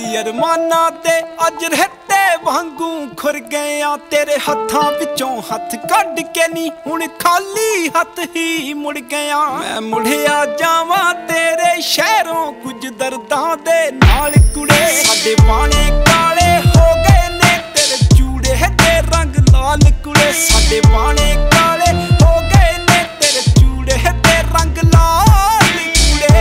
अरमाना ते अज रहते वांगू खुर गए आ तेरे हत्थां विचों हथ कढ के नी हुण खाली हथ ही मुड़ गया। मैं मुड़िया जावां तेरे शहरों कुछ दर्दां दे नाल कुड़े साडे बाणे काले हो गए ने तेरे चूड़े दे रंग लाल कुड़े साडे बाणे काले हो गए ने तेरे चूड़े दे रंग लाल कुड़े।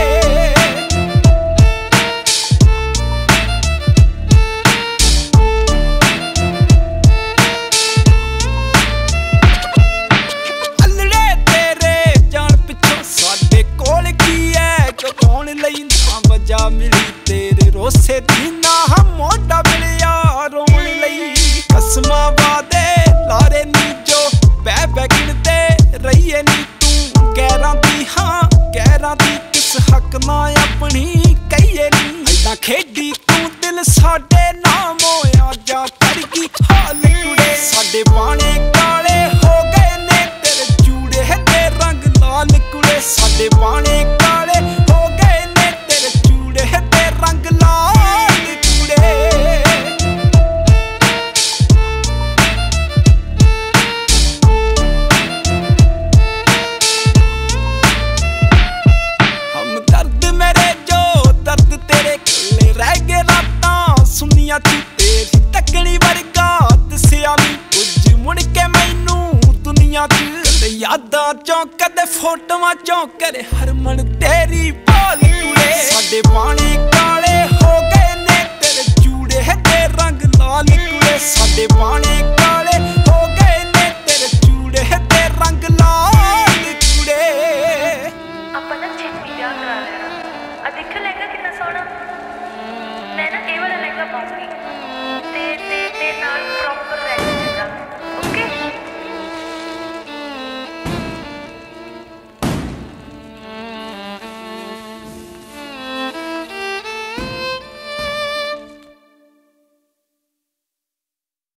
वजह मिली तेरे रोसे दी ना हम मोटा मिलिया रोन लई कसमां वादे लारे नी जो बह बह गिनते रहिए नी तू गैरां दी हाँ गैरां दी किस हक ना अपनी कहिए नी ऐदां खेडी तू दिल साडे नाम होया जा करगी हाल कुड़े साडे बाणे काले हो गए ने तेरे चूड़े दे रंग लाल कुड़े साडे बाणे काले हो गए ने तेरे चूड़े दे रंग लाल कुड़े। हम दर्द मेरे जो दर्द तेरे कल्ले रह गए रातां सुनिया तू तेरी तकनी वर्गा दसिया नी कुछ मुड़ के मैनू दुनिया च यादां चों कदे फोटोआं चों करे हरमन तेरी भाल कुड़े साडे बाणे काले हो गए ने तेरे चूड़े दे रंग लाल कुड़े साडे बाणे